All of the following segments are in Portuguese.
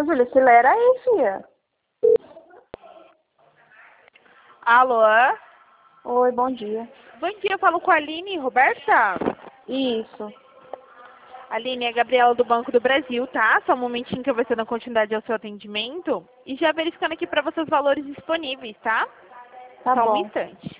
Júlia, acelera aí, filha. Alô? Oi, bom dia. Bom dia, eu falo com a Aline Roberta. Isso. Aline, é a Gabriela do Banco do Brasil, tá? Só um momentinho que eu vou dando continuidade ao seu atendimento. E já verificando aqui para você os valores disponíveis, tá? Tá Só um bom. instante.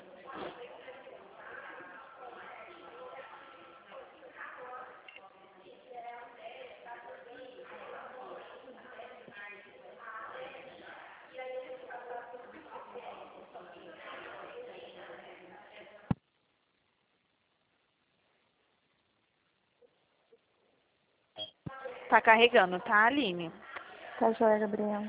Tá carregando, tá, Aline? Tá joia, Gabriela.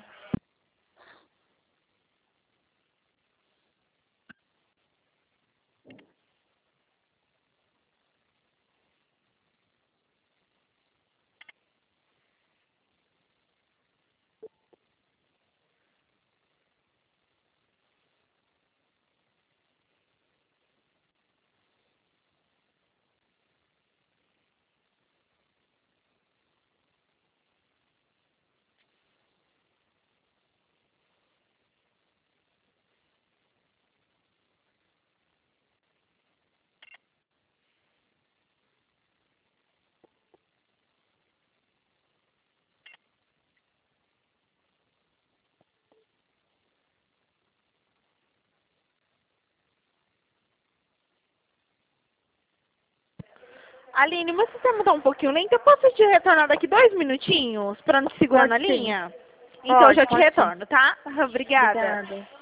Aline, você quer mudar um pouquinho lento? Eu posso te retornar daqui 2 minutinhos para não te segurar Pode na sim. linha? Então eu já te Pode sim. retorno, tá? Obrigada. Obrigada.